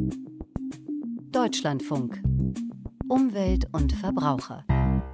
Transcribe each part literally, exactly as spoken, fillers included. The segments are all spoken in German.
Deutschlandfunk. Umwelt und Verbraucher.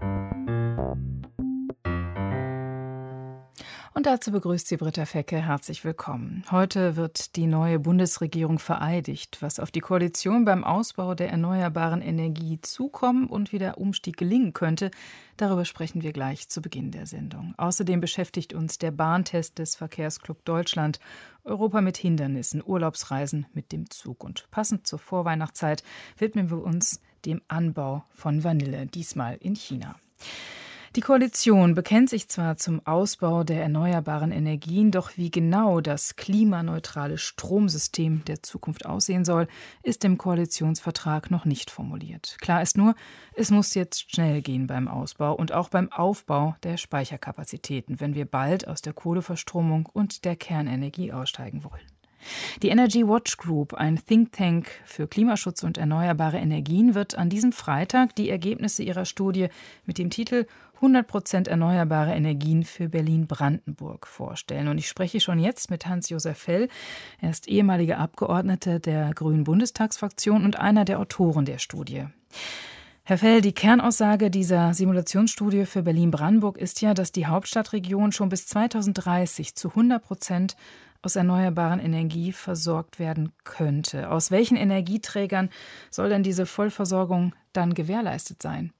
Und dazu begrüßt sie Britta Fecke. Herzlich willkommen. Heute wird die neue Bundesregierung vereidigt, was auf die Koalition beim Ausbau der erneuerbaren Energie zukommen und wie der Umstieg gelingen könnte. Darüber sprechen wir gleich zu Beginn der Sendung. Außerdem beschäftigt uns der Bahntest des Verkehrsclub Deutschland. Europa mit Hindernissen, Urlaubsreisen mit dem Zug. Und passend zur Vorweihnachtszeit widmen wir uns dem Anbau von Vanille, diesmal in China. Die Koalition bekennt sich zwar zum Ausbau der erneuerbaren Energien, doch wie genau das klimaneutrale Stromsystem der Zukunft aussehen soll, ist im Koalitionsvertrag noch nicht formuliert. Klar ist nur, es muss jetzt schnell gehen beim Ausbau und auch beim Aufbau der Speicherkapazitäten, wenn wir bald aus der Kohleverstromung und der Kernenergie aussteigen wollen. Die Energy Watch Group, ein Think Tank für Klimaschutz und erneuerbare Energien, wird an diesem Freitag die Ergebnisse ihrer Studie mit dem Titel hundert Prozent erneuerbare Energien für Berlin-Brandenburg vorstellen. Und ich spreche schon jetzt mit Hans-Josef Fell. Er ist ehemaliger Abgeordneter der Grünen Bundestagsfraktion und einer der Autoren der Studie. Herr Fell, die Kernaussage dieser Simulationsstudie für Berlin-Brandenburg ist ja, dass die Hauptstadtregion schon bis zweitausenddreißig zu hundert Prozent aus erneuerbaren Energie versorgt werden könnte. Aus welchen Energieträgern soll denn diese Vollversorgung dann gewährleistet sein?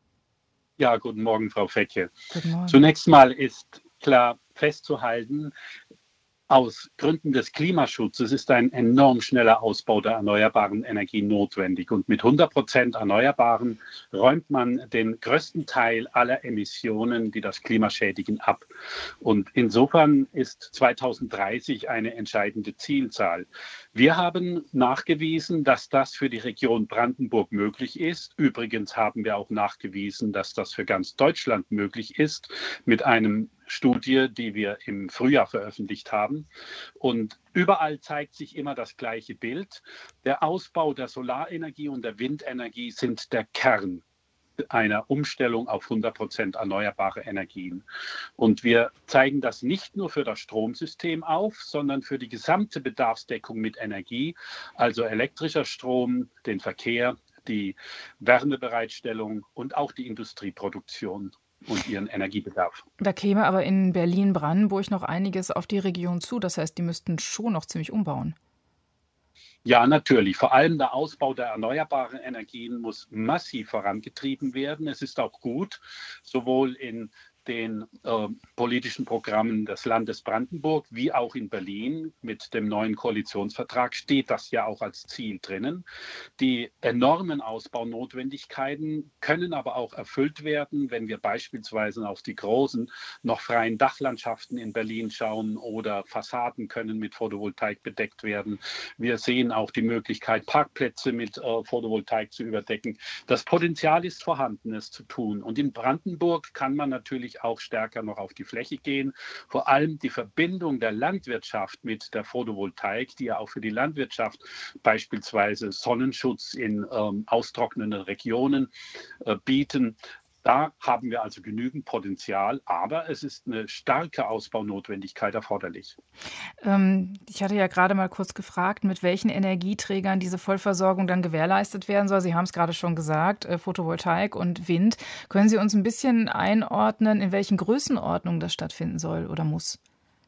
Ja, guten Morgen, Frau Fecke. Guten Morgen. Zunächst mal ist klar festzuhalten, aus Gründen des Klimaschutzes ist ein enorm schneller Ausbau der erneuerbaren Energie notwendig. Und mit hundert Prozent Erneuerbaren räumt man den größten Teil aller Emissionen, die das Klima schädigen, ab. Und insofern ist zweitausenddreißig eine entscheidende Zielzahl. Wir haben nachgewiesen, dass das für die Region Brandenburg möglich ist. Übrigens haben wir auch nachgewiesen, dass das für ganz Deutschland möglich ist, mit einem Studie, die wir im Frühjahr veröffentlicht haben. Und überall zeigt sich immer das gleiche Bild. Der Ausbau der Solarenergie und der Windenergie sind der Kern einer Umstellung auf hundert Prozent erneuerbare Energien. Und wir zeigen das nicht nur für das Stromsystem auf, sondern für die gesamte Bedarfsdeckung mit Energie, also elektrischer Strom, den Verkehr, die Wärmebereitstellung und auch die Industrieproduktion und ihren Energiebedarf. Da käme aber in Berlin-Brandenburg noch einiges auf die Region zu. Das heißt, die müssten schon noch ziemlich umbauen. Ja, natürlich. Vor allem der Ausbau der erneuerbaren Energien muss massiv vorangetrieben werden. Es ist auch gut, sowohl in den äh, politischen Programmen des Landes Brandenburg wie auch in Berlin mit dem neuen Koalitionsvertrag steht das ja auch als Ziel drinnen. Die enormen Ausbaunotwendigkeiten können aber auch erfüllt werden, wenn wir beispielsweise auf die großen, noch freien Dachlandschaften in Berlin schauen oder Fassaden können mit Photovoltaik bedeckt werden. Wir sehen auch die Möglichkeit, Parkplätze mit äh, Photovoltaik zu überdecken. Das Potenzial ist vorhanden, es zu tun. Und in Brandenburg kann man natürlich auch stärker noch auf die Fläche gehen. Vor allem die Verbindung der Landwirtschaft mit der Photovoltaik, die ja auch für die Landwirtschaft beispielsweise Sonnenschutz in ähm, austrocknenden Regionen äh, bieten. Da haben wir also genügend Potenzial, aber es ist eine starke Ausbaunotwendigkeit erforderlich. Ähm, ich hatte ja gerade mal kurz gefragt, mit welchen Energieträgern diese Vollversorgung dann gewährleistet werden soll. Sie haben es gerade schon gesagt, äh, Photovoltaik und Wind. Können Sie uns ein bisschen einordnen, in welchen Größenordnungen das stattfinden soll oder muss?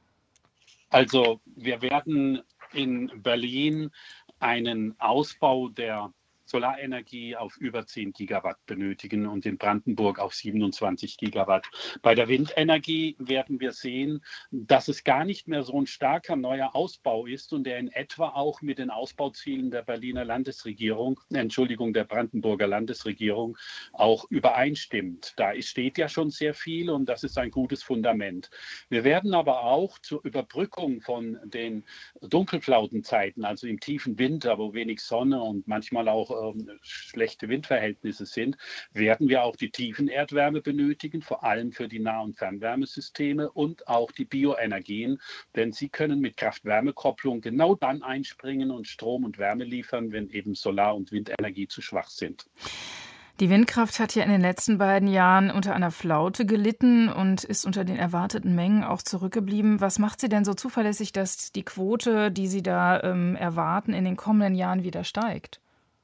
Also wir werden in Berlin einen Ausbau der Solarenergie auf über zehn Gigawatt benötigen und in Brandenburg auf siebenundzwanzig Gigawatt. Bei der Windenergie werden wir sehen, dass es gar nicht mehr so ein starker neuer Ausbau ist und der in etwa auch mit den Ausbauzielen der Berliner Landesregierung, Entschuldigung, der Brandenburger Landesregierung auch übereinstimmt. Da steht ja schon sehr viel und das ist ein gutes Fundament. Wir werden aber auch zur Überbrückung von den Dunkelflautenzeiten, also im tiefen Winter, wo wenig Sonne und manchmal auch schlechte Windverhältnisse sind, werden wir auch die Tiefenerdwärme benötigen, vor allem für die Nah- und Fernwärmesysteme und auch die Bioenergien, denn sie können mit Kraft-Wärme-Kopplung genau dann einspringen und Strom und Wärme liefern, wenn eben Solar- und Windenergie zu schwach sind. Die Windkraft hat ja in den letzten beiden Jahren unter einer Flaute gelitten und ist unter den erwarteten Mengen auch zurückgeblieben. Was macht Sie denn so zuverlässig, dass die Quote, die Sie da ähm, erwarten, in den kommenden Jahren wieder steigt?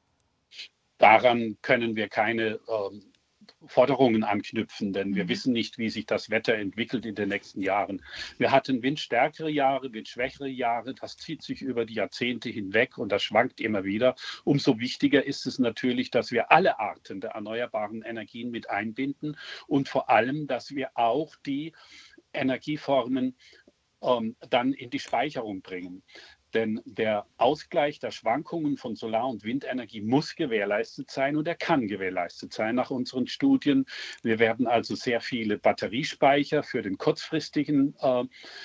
Daran können wir keine ähm, Forderungen anknüpfen, denn wir Mhm. wissen nicht, wie sich das Wetter entwickelt in den nächsten Jahren. Wir hatten windstärkere Jahre, windschwächere Jahre. Das zieht sich über die Jahrzehnte hinweg und das schwankt immer wieder. Umso wichtiger ist es natürlich, dass wir alle Arten der erneuerbaren Energien mit einbinden und vor allem, dass wir auch die Energieformen ähm, dann in die Speicherung bringen. Denn der Ausgleich der Schwankungen von Solar- und Windenergie muss gewährleistet sein und er kann gewährleistet sein nach unseren Studien. Wir werden also sehr viele Batteriespeicher für den kurzfristigen äh,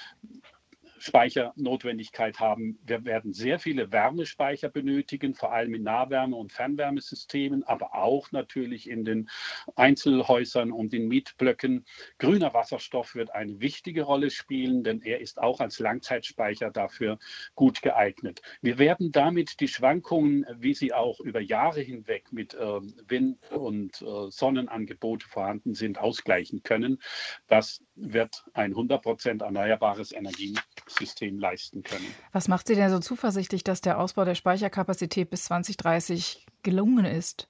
Speichernotwendigkeit haben. Wir werden sehr viele Wärmespeicher benötigen, vor allem in Nahwärme- und Fernwärmesystemen, aber auch natürlich in den Einzelhäusern und in Mietblöcken. Grüner Wasserstoff wird eine wichtige Rolle spielen, denn er ist auch als Langzeitspeicher dafür gut geeignet. Wir werden damit die Schwankungen, wie sie auch über Jahre hinweg mit äh, Wind- und äh, Sonnenangebote vorhanden sind, ausgleichen können. Das wird ein hundert Prozent erneuerbares Energiesystem leisten können. Was macht Sie denn so zuversichtlich, dass der Ausbau der Speicherkapazität bis zwanzig dreißig gelungen ist?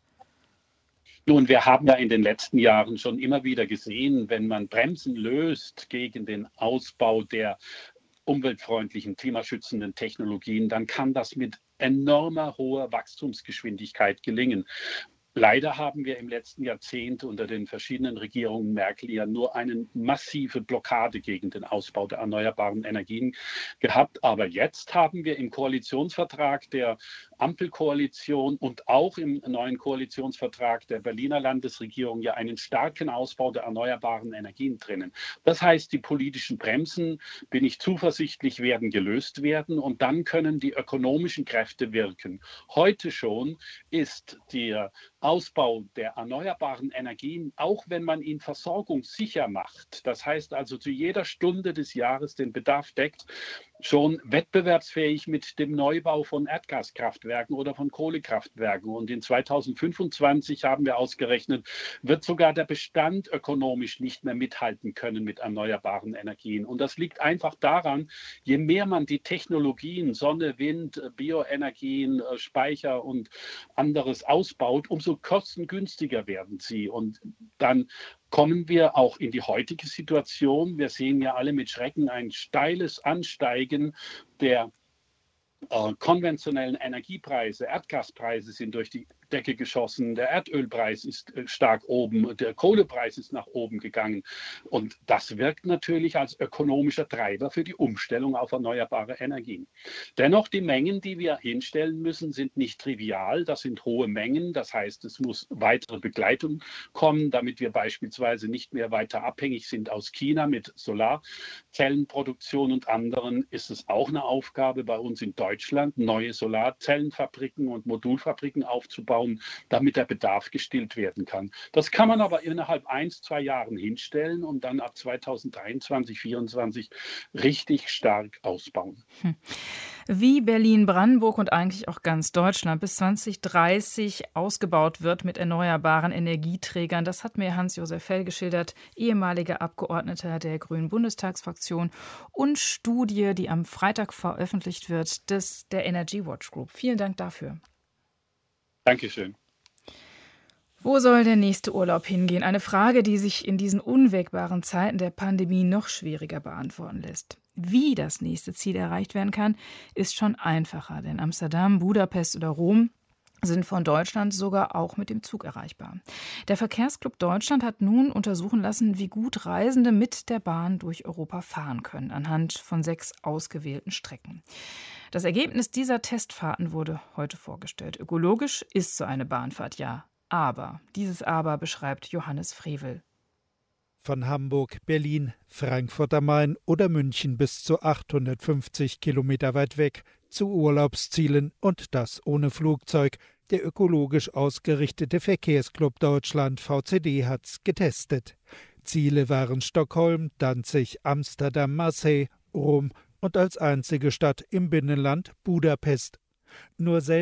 Nun, wir haben ja in den letzten Jahren schon immer wieder gesehen, wenn man Bremsen löst gegen den Ausbau der umweltfreundlichen, klimaschützenden Technologien, dann kann das mit enormer hoher Wachstumsgeschwindigkeit gelingen. Leider haben wir im letzten Jahrzehnt unter den verschiedenen Regierungen Merkel ja nur eine massive Blockade gegen den Ausbau der erneuerbaren Energien gehabt. Aber jetzt haben wir im Koalitionsvertrag der Ampelkoalition und auch im neuen Koalitionsvertrag der Berliner Landesregierung ja einen starken Ausbau der erneuerbaren Energien drinnen. Das heißt, die politischen Bremsen, bin ich zuversichtlich, werden gelöst werden und dann können die ökonomischen Kräfte wirken. Heute schon ist der Ausbau der erneuerbaren Energien, auch wenn man ihn versorgungssicher macht, das heißt also zu jeder Stunde des Jahres den Bedarf deckt, schon wettbewerbsfähig mit dem Neubau von Erdgaskraftwerken oder von Kohlekraftwerken. Und in zweitausendfünfundzwanzig haben wir ausgerechnet, wird sogar der Bestand ökonomisch nicht mehr mithalten können mit erneuerbaren Energien. Und das liegt einfach daran, je mehr man die Technologien Sonne, Wind, Bioenergien, Speicher und anderes ausbaut, umso kostengünstiger werden sie. Und dann kommen wir auch in die heutige Situation. Wir sehen ja alle mit Schrecken ein steiles Ansteigen der äh, konventionellen Energiepreise. Erdgaspreise sind durch die Decke geschossen, der Erdölpreis ist äh, stark oben, der Kohlepreis ist nach oben gegangen. Und das wirkt natürlich als ökonomischer Treiber für die Umstellung auf erneuerbare Energien. Dennoch, die Mengen, die wir hinstellen müssen, sind nicht trivial. Das sind hohe Mengen. Das heißt, es muss weitere Begleitung kommen, damit wir beispielsweise nicht mehr weiter abhängig sind aus China mit Solarzellenproduktion und anderen. Ist es auch eine Aufgabe bei uns in Deutschland, neue Solarzellenfabriken und Modulfabriken aufzubauen, damit der Bedarf gestillt werden kann. Das kann man aber innerhalb eins, zwei Jahren hinstellen und dann ab zweitausenddreiundzwanzig, vierundzwanzig richtig stark ausbauen. Hm. Wie Berlin-Brandenburg und eigentlich auch ganz Deutschland bis zwanzig dreißig ausgebaut wird mit erneuerbaren Energieträgern, das hat mir Hans-Josef Fell geschildert, ehemaliger Abgeordneter der Grünen Bundestagsfraktion und Studie, die am Freitag veröffentlicht wird, des, der Energy Watch Group. Vielen Dank dafür. Dankeschön. Wo soll der nächste Urlaub hingehen? Eine Frage, die sich in diesen unwägbaren Zeiten der Pandemie noch schwieriger beantworten lässt. Wie das nächste Ziel erreicht werden kann, ist schon einfacher, denn Amsterdam, Budapest oder Rom sind von Deutschland sogar auch mit dem Zug erreichbar. Der Verkehrsclub Deutschland hat nun untersuchen lassen, wie gut Reisende mit der Bahn durch Europa fahren können, anhand von sechs ausgewählten Strecken. Das Ergebnis dieser Testfahrten wurde heute vorgestellt. Ökologisch ist so eine Bahnfahrt ja. Aber, dieses Aber beschreibt Johannes Frevel. Von Hamburg, Berlin, Frankfurt am Main oder München bis zu achthundertfünfzig Kilometer weit weg zu Urlaubszielen und das ohne Flugzeug. Der ökologisch ausgerichtete Verkehrsclub Deutschland V C D hat's getestet. Ziele waren Stockholm, Danzig, Amsterdam, Marseille, Rom und als einzige Stadt im Binnenland Budapest. Nur selten,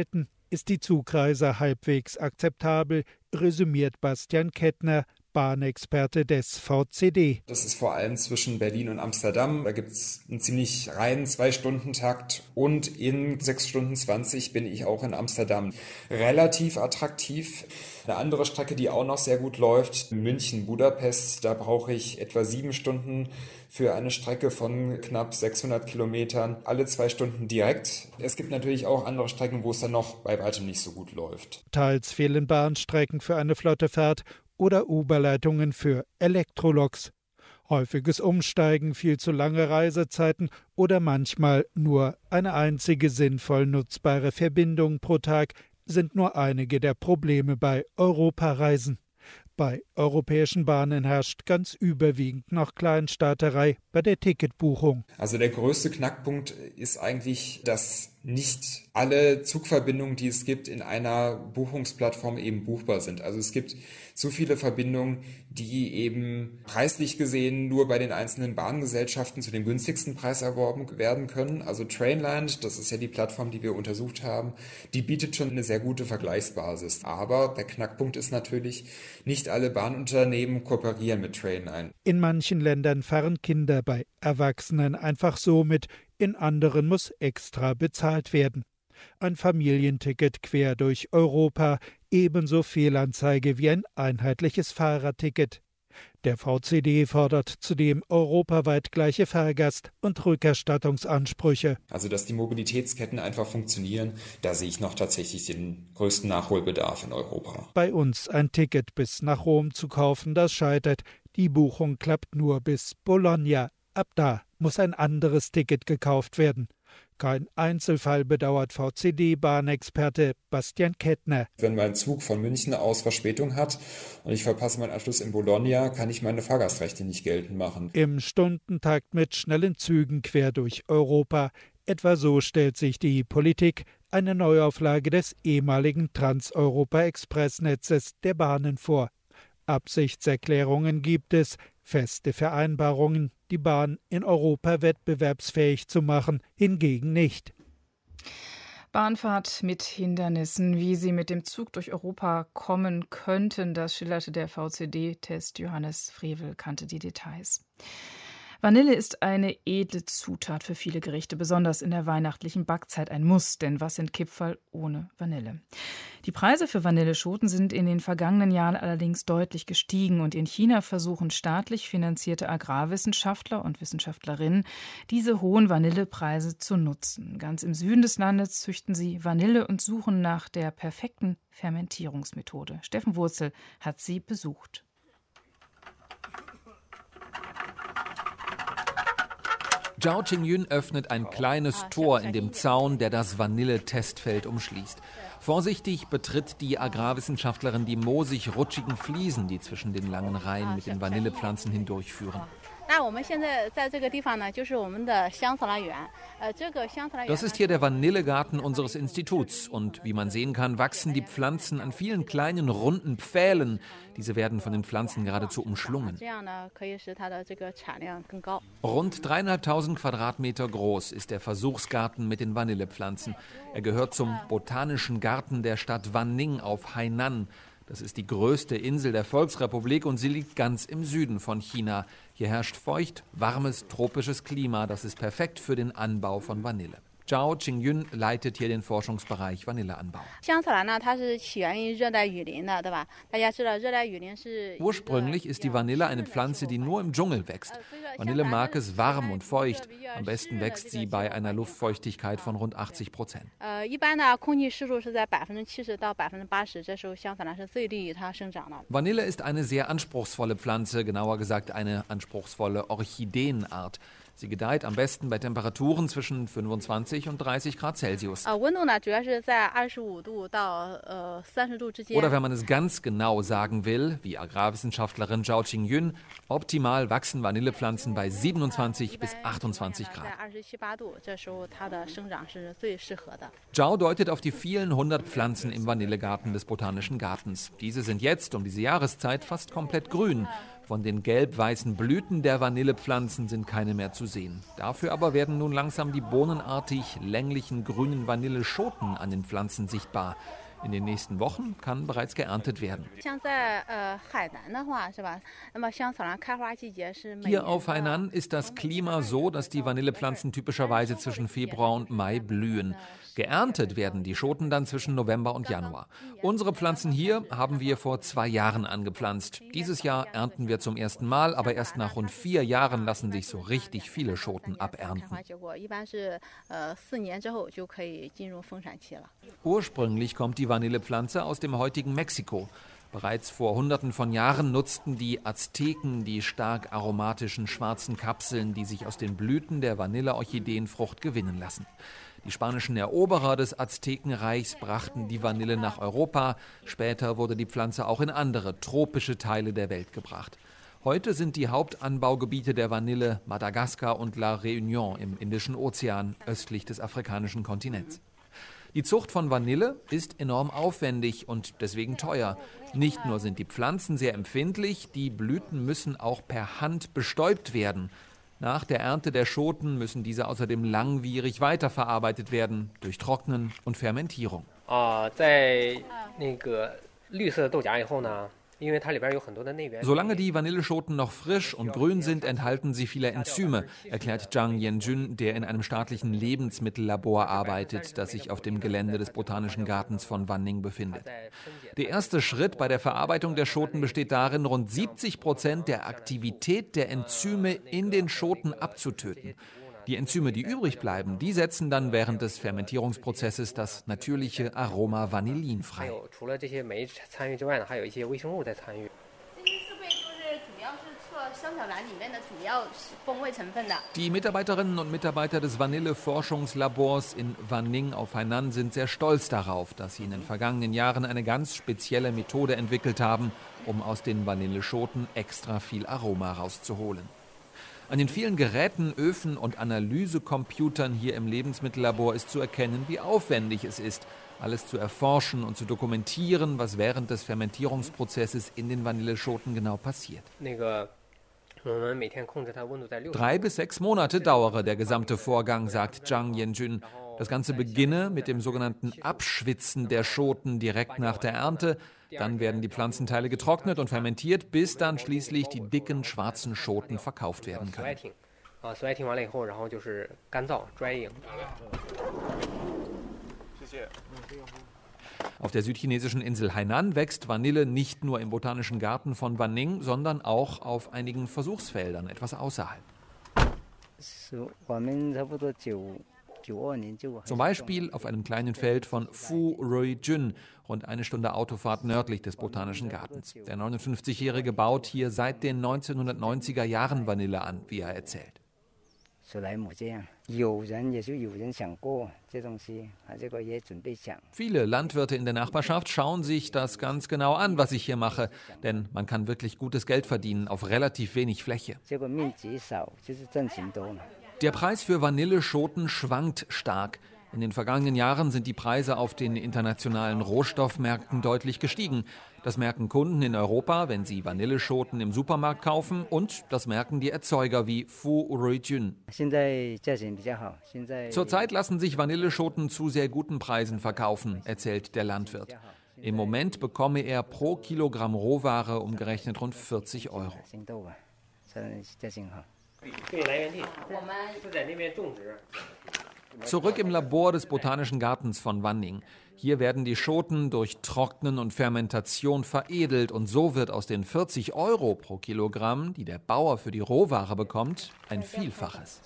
ist die Zugreise halbwegs akzeptabel, resümiert Bastian Kettner, Bahnexperte des V C D. Das ist vor allem zwischen Berlin und Amsterdam. Da gibt es einen ziemlich reinen Zwei-Stunden-Takt und in sechs Stunden zwanzig bin ich auch in Amsterdam. Relativ attraktiv. Eine andere Strecke, die auch noch sehr gut läuft, München-Budapest. Da brauche ich etwa sieben Stunden für eine Strecke von knapp sechshundert Kilometern, alle zwei Stunden direkt. Es gibt natürlich auch andere Strecken, wo es dann noch bei weitem nicht so gut läuft. Teils fehlen Bahnstrecken für eine flotte Fahrt oder Oberleitungen für Elektroloks. Häufiges Umsteigen, viel zu lange Reisezeiten oder manchmal nur eine einzige sinnvoll nutzbare Verbindung pro Tag sind nur einige der Probleme bei Europareisen. Bei europäischen Bahnen herrscht ganz überwiegend noch Kleinstaaterei bei der Ticketbuchung. Also der größte Knackpunkt ist eigentlich, dass nicht alle Zugverbindungen, die es gibt, in einer Buchungsplattform eben buchbar sind. Also es gibt zu viele Verbindungen, die eben preislich gesehen nur bei den einzelnen Bahngesellschaften zu dem günstigsten Preis erworben werden können. Also Trainline, das ist ja die Plattform, die wir untersucht haben, die bietet schon eine sehr gute Vergleichsbasis. Aber der Knackpunkt ist natürlich, nicht alle Bahnunternehmen kooperieren mit Trainline. In manchen Ländern fahren Kinder bei Erwachsenen einfach so mit, in anderen muss extra bezahlt werden. Ein Familienticket quer durch Europa, ebenso Fehlanzeige wie ein einheitliches Fahrerticket. Der V C D fordert zudem europaweit gleiche Fahrgast- und Rückerstattungsansprüche. Also dass die Mobilitätsketten einfach funktionieren, da sehe ich noch tatsächlich den größten Nachholbedarf in Europa. Bei uns ein Ticket bis nach Rom zu kaufen, das scheitert. Die Buchung klappt nur bis Bologna. Ab da muss ein anderes Ticket gekauft werden. Kein Einzelfall, bedauert V C D-Bahnexperte Bastian Kettner. Wenn mein Zug von München aus Verspätung hat und ich verpasse meinen Anschluss in Bologna, kann ich meine Fahrgastrechte nicht geltend machen. Im Stundentakt mit schnellen Zügen quer durch Europa. Etwa so stellt sich die Politik eine Neuauflage des ehemaligen Trans-Europa-Express-Netzes der Bahnen vor. Absichtserklärungen gibt es, feste Vereinbarungen, die Bahn in Europa wettbewerbsfähig zu machen, hingegen nicht. Bahnfahrt mit Hindernissen, wie sie mit dem Zug durch Europa kommen könnten, das schilderte der V C D-Test. Johannes Frevel kannte die Details. Vanille ist eine edle Zutat für viele Gerichte, besonders in der weihnachtlichen Backzeit ein Muss, denn was sind Kipferl ohne Vanille? Die Preise für Vanilleschoten sind in den vergangenen Jahren allerdings deutlich gestiegen und in China versuchen staatlich finanzierte Agrarwissenschaftler und Wissenschaftlerinnen, diese hohen Vanillepreise zu nutzen. Ganz im Süden des Landes züchten sie Vanille und suchen nach der perfekten Fermentierungsmethode. Steffen Wurzel hat sie besucht. Zhao Qingyun öffnet ein kleines Tor in dem Zaun, der das Vanille-Testfeld umschließt. Vorsichtig betritt die Agrarwissenschaftlerin die moosig-rutschigen Fliesen, die zwischen den langen Reihen mit den Vanillepflanzen hindurchführen. Das ist hier der Vanillegarten unseres Instituts und wie man sehen kann, wachsen die Pflanzen an vielen kleinen runden Pfählen. Diese werden von den Pflanzen geradezu umschlungen. Rund dreieinhalbtausend Quadratmeter groß ist der Versuchsgarten mit den Vanillepflanzen. Er gehört zum Botanischen Garten der Stadt Wanning auf Hainan. Das ist die größte Insel der Volksrepublik und sie liegt ganz im Süden von China. Hier herrscht feucht, warmes, tropisches Klima. Das ist perfekt für den Anbau von Vanille. Zhao Qingyun leitet hier den Forschungsbereich Vanilleanbau. Ursprünglich ist die Vanille eine Pflanze, die nur im Dschungel wächst. Vanille mag es warm und feucht. Am besten wächst sie bei einer Luftfeuchtigkeit von rund achtzig Prozent. Vanille ist eine sehr anspruchsvolle Pflanze, genauer gesagt eine anspruchsvolle Orchideenart. Sie gedeiht am besten bei Temperaturen zwischen fünfundzwanzig und dreißig Grad Celsius. Oder wenn man es ganz genau sagen will, wie Agrarwissenschaftlerin Zhao Qingyun, optimal wachsen Vanillepflanzen bei siebenundzwanzig bis achtundzwanzig Grad. Zhao deutet auf die vielen hundert Pflanzen im Vanillegarten des Botanischen Gartens. Diese sind jetzt um diese Jahreszeit fast komplett grün. Von den gelb-weißen Blüten der Vanillepflanzen sind keine mehr zu sehen. Dafür aber werden nun langsam die bohnenartig länglichen grünen Vanilleschoten an den Pflanzen sichtbar. In den nächsten Wochen kann bereits geerntet werden. Hier auf Hainan ist das Klima so, dass die Vanillepflanzen typischerweise zwischen Februar und Mai blühen. Geerntet werden die Schoten dann zwischen November und Januar. Unsere Pflanzen hier haben wir vor zwei Jahren angepflanzt. Dieses Jahr ernten wir zum ersten Mal, aber erst nach rund vier Jahren lassen sich so richtig viele Schoten abernten. Ursprünglich kommt die Vanillepflanze aus dem heutigen Mexiko. Bereits vor Hunderten von Jahren nutzten die Azteken die stark aromatischen schwarzen Kapseln, die sich aus den Blüten der Vanilleorchideenfrucht gewinnen lassen. Die spanischen Eroberer des Aztekenreichs brachten die Vanille nach Europa. Später wurde die Pflanze auch in andere tropische Teile der Welt gebracht. Heute sind die Hauptanbaugebiete der Vanille Madagaskar und La Réunion im Indischen Ozean, östlich des afrikanischen Kontinents. Die Zucht von Vanille ist enorm aufwendig und deswegen teuer. Nicht nur sind die Pflanzen sehr empfindlich, die Blüten müssen auch per Hand bestäubt werden. Nach der Ernte der Schoten müssen diese außerdem langwierig weiterverarbeitet werden, durch Trocknen und Fermentierung. Solange die Vanilleschoten noch frisch und grün sind, enthalten sie viele Enzyme, erklärt Zhang Yanjun, der in einem staatlichen Lebensmittellabor arbeitet, das sich auf dem Gelände des Botanischen Gartens von Wanning befindet. Der erste Schritt bei der Verarbeitung der Schoten besteht darin, rund siebzig Prozent der Aktivität der Enzyme in den Schoten abzutöten. Die Enzyme, die übrig bleiben, die setzen dann während des Fermentierungsprozesses das natürliche Aroma Vanillin frei. Die Mitarbeiterinnen und Mitarbeiter des Vanille-Forschungslabors in Wanning auf Hainan sind sehr stolz darauf, dass sie in den vergangenen Jahren eine ganz spezielle Methode entwickelt haben, um aus den Vanilleschoten extra viel Aroma rauszuholen. An den vielen Geräten, Öfen und Analysecomputern hier im Lebensmittellabor ist zu erkennen, wie aufwendig es ist, alles zu erforschen und zu dokumentieren, was während des Fermentierungsprozesses in den Vanilleschoten genau passiert. Drei bis sechs Monate dauere der gesamte Vorgang, sagt Zhang Yanjun. Das Ganze beginne mit dem sogenannten Abschwitzen der Schoten direkt nach der Ernte. Dann werden die Pflanzenteile getrocknet und fermentiert, bis dann schließlich die dicken schwarzen Schoten verkauft werden können. Auf der südchinesischen Insel Hainan wächst Vanille nicht nur im Botanischen Garten von Wanning, sondern auch auf einigen Versuchsfeldern etwas außerhalb. Zum Beispiel auf einem kleinen Feld von Phu Ruijun, rund eine Stunde Autofahrt nördlich des Botanischen Gartens. Der neunundfünfzigjährige baut hier seit den neunzehnhundertneunziger Jahren Vanille an, wie er erzählt. Viele Landwirte in der Nachbarschaft schauen sich das ganz genau an, was ich hier mache, denn man kann wirklich gutes Geld verdienen auf relativ wenig Fläche. Der Preis für Vanilleschoten schwankt stark. In den vergangenen Jahren sind die Preise auf den internationalen Rohstoffmärkten deutlich gestiegen. Das merken Kunden in Europa, wenn sie Vanilleschoten im Supermarkt kaufen, und das merken die Erzeuger wie Phu Ruijun. Zurzeit lassen sich Vanilleschoten zu sehr guten Preisen verkaufen, erzählt der Landwirt. Im Moment bekomme er pro Kilogramm Rohware umgerechnet rund vierzig Euro. Zurück im Labor des Botanischen Gartens von Wanning. Hier werden die Schoten durch Trocknen und Fermentation veredelt und so wird aus den vierzig Euro pro Kilogramm, die der Bauer für die Rohware bekommt, ein Vielfaches.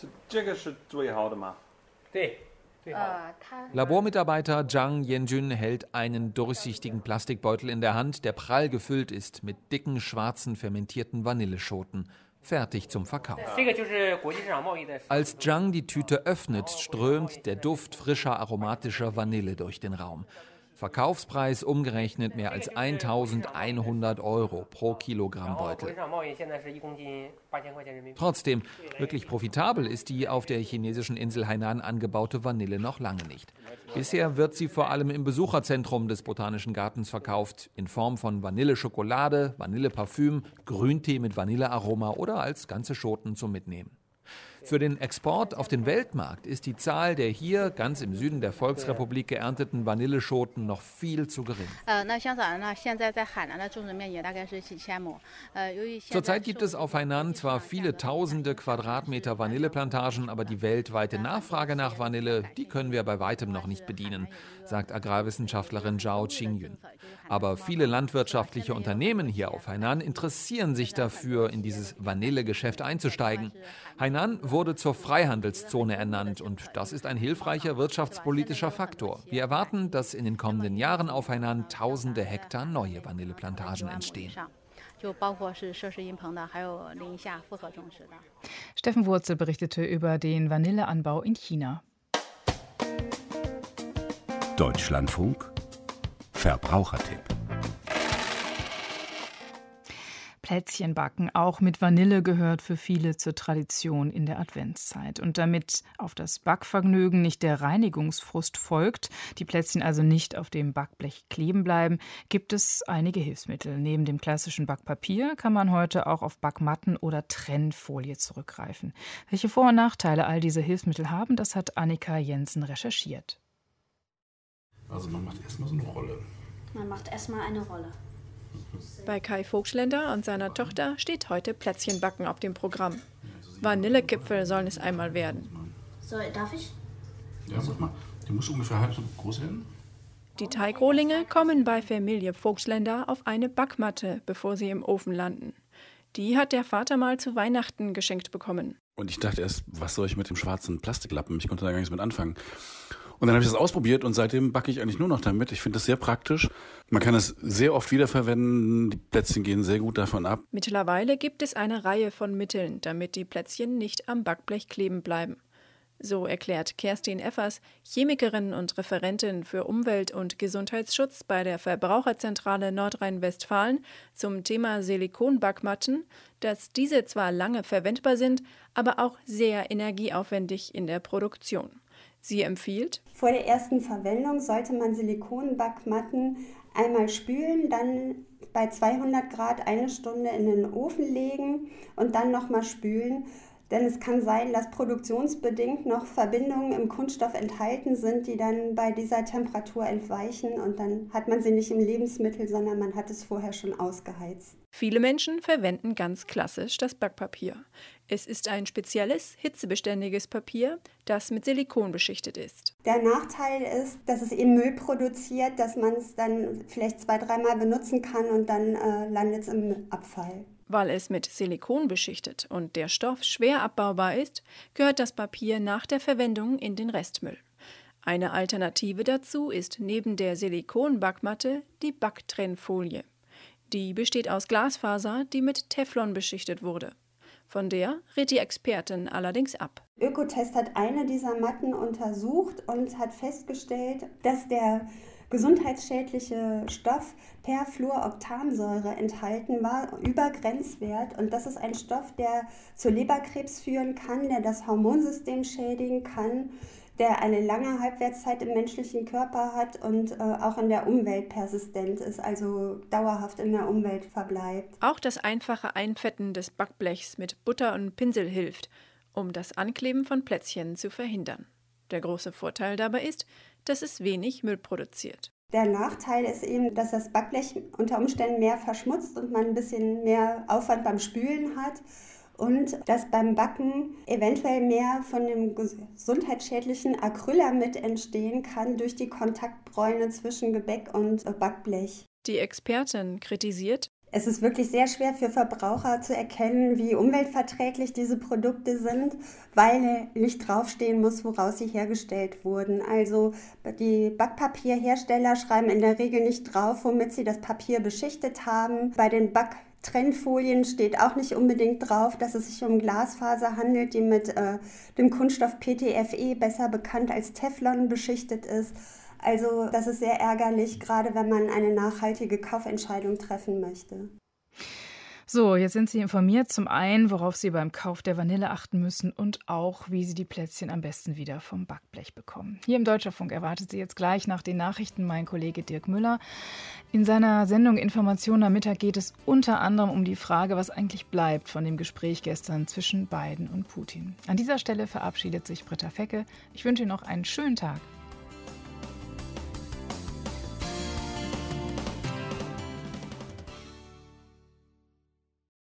Labormitarbeiter Zhang Yanjun hält einen durchsichtigen Plastikbeutel in der Hand, der prall gefüllt ist mit dicken, schwarzen, fermentierten Vanilleschoten. Fertig zum Verkauf. Als Zhang die Tüte öffnet, strömt der Duft frischer, aromatischer Vanille durch den Raum. Verkaufspreis umgerechnet mehr als eintausendeinhundert Euro pro Kilogramm Beutel. Trotzdem, wirklich profitabel ist die auf der chinesischen Insel Hainan angebaute Vanille noch lange nicht. Bisher wird sie vor allem im Besucherzentrum des Botanischen Gartens verkauft, in Form von Vanilleschokolade, Vanilleparfüm, Grüntee mit Vanillearoma oder als ganze Schoten zum Mitnehmen. Für den Export auf den Weltmarkt ist die Zahl der hier ganz im Süden der Volksrepublik geernteten Vanilleschoten noch viel zu gering. Zurzeit gibt es auf Hainan zwar viele tausende Quadratmeter Vanilleplantagen, aber die weltweite Nachfrage nach Vanille, die können wir bei weitem noch nicht bedienen, sagt Agrarwissenschaftlerin Zhao Qingyun. Aber viele landwirtschaftliche Unternehmen hier auf Hainan interessieren sich dafür, in dieses Vanillegeschäft einzusteigen. Hainan wurde zur Freihandelszone ernannt und das ist ein hilfreicher wirtschaftspolitischer Faktor. Wir erwarten, dass in den kommenden Jahren auf Hainan tausende Hektar neue Vanilleplantagen entstehen. Steffen Wurzel berichtete über den Vanilleanbau in China. Deutschlandfunk Verbrauchertipp. Plätzchen backen, auch mit Vanille, gehört für viele zur Tradition in der Adventszeit. Und damit auf das Backvergnügen nicht der Reinigungsfrust folgt, die Plätzchen also nicht auf dem Backblech kleben bleiben, gibt es einige Hilfsmittel. Neben dem klassischen Backpapier kann man heute auch auf Backmatten oder Trennfolie zurückgreifen. Welche Vor- und Nachteile all diese Hilfsmittel haben, das hat Annika Jensen recherchiert. Also man macht erstmal so eine Rolle. Man macht erstmal eine Rolle. Bei Kai Vogtländer und seiner Tochter steht heute Plätzchenbacken auf dem Programm. Vanillekipfel sollen es einmal werden. So, darf ich? Ja, sag mal, die muss ungefähr halb so groß werden. Die Teigrohlinge kommen bei Familie Vogtländer auf eine Backmatte, bevor sie im Ofen landen. Die hat der Vater mal zu Weihnachten geschenkt bekommen. Und ich dachte erst, was soll ich mit dem schwarzen Plastiklappen? Ich konnte da gar nichts mit anfangen. Und dann habe ich das ausprobiert und seitdem backe ich eigentlich nur noch damit. Ich finde das sehr praktisch. Man kann es sehr oft wiederverwenden. Die Plätzchen gehen sehr gut davon ab. Mittlerweile gibt es eine Reihe von Mitteln, damit die Plätzchen nicht am Backblech kleben bleiben. So erklärt Kerstin Effers, Chemikerin und Referentin für Umwelt- und Gesundheitsschutz bei der Verbraucherzentrale Nordrhein-Westfalen zum Thema Silikonbackmatten, dass diese zwar lange verwendbar sind, aber auch sehr energieaufwendig in der Produktion. Sie empfiehlt: Vor der ersten Verwendung sollte man Silikonbackmatten einmal spülen, dann bei zweihundert Grad eine Stunde in den Ofen legen und dann nochmal spülen. Denn es kann sein, dass produktionsbedingt noch Verbindungen im Kunststoff enthalten sind, die dann bei dieser Temperatur entweichen. Und dann hat man sie nicht im Lebensmittel, sondern man hat es vorher schon ausgeheizt. Viele Menschen verwenden ganz klassisch das Backpapier. Es ist ein spezielles, hitzebeständiges Papier, das mit Silikon beschichtet ist. Der Nachteil ist, dass es eben Müll produziert, dass man es dann vielleicht zwei, dreimal benutzen kann und dann äh, landet es im Abfall. Weil es mit Silikon beschichtet und der Stoff schwer abbaubar ist, gehört das Papier nach der Verwendung in den Restmüll. Eine Alternative dazu ist neben der Silikonbackmatte die Backtrennfolie. Die besteht aus Glasfaser, die mit Teflon beschichtet wurde. Von der rät die Expertin allerdings ab. Ökotest hat eine dieser Matten untersucht und hat festgestellt, dass der gesundheitsschädliche Stoff Perfluoroktansäure enthalten war, über Grenzwert. Und das ist ein Stoff, der zu Leberkrebs führen kann, der das Hormonsystem schädigen kann, der eine lange Halbwertszeit im menschlichen Körper hat und äh, auch in der Umwelt persistent ist, also dauerhaft in der Umwelt verbleibt. Auch das einfache Einfetten des Backblechs mit Butter und Pinsel hilft, um das Ankleben von Plätzchen zu verhindern. Der große Vorteil dabei ist, dass es wenig Müll produziert. Der Nachteil ist eben, dass das Backblech unter Umständen mehr verschmutzt und man ein bisschen mehr Aufwand beim Spülen hat. Und dass beim Backen eventuell mehr von dem gesundheitsschädlichen Acrylamid entstehen kann durch die Kontaktbräune zwischen Gebäck und Backblech. Die Expertin kritisiert: Es ist wirklich sehr schwer für Verbraucher zu erkennen, wie umweltverträglich diese Produkte sind, weil nicht draufstehen muss, woraus sie hergestellt wurden. Also die Backpapierhersteller schreiben in der Regel nicht drauf, womit sie das Papier beschichtet haben. Bei den Back Trennfolien steht auch nicht unbedingt drauf, dass es sich um Glasfaser handelt, die mit äh, dem Kunststoff P T F E, besser bekannt als Teflon, beschichtet ist. Also das ist sehr ärgerlich, gerade wenn man eine nachhaltige Kaufentscheidung treffen möchte. So, jetzt sind Sie informiert, zum einen, worauf Sie beim Kauf der Vanille achten müssen und auch, wie Sie die Plätzchen am besten wieder vom Backblech bekommen. Hier im Deutschlandfunk erwartet Sie jetzt gleich nach den Nachrichten mein Kollege Dirk Müller. In seiner Sendung Information am Mittag geht es unter anderem um die Frage, was eigentlich bleibt von dem Gespräch gestern zwischen Biden und Putin. An dieser Stelle verabschiedet sich Britta Fecke. Ich wünsche Ihnen noch einen schönen Tag.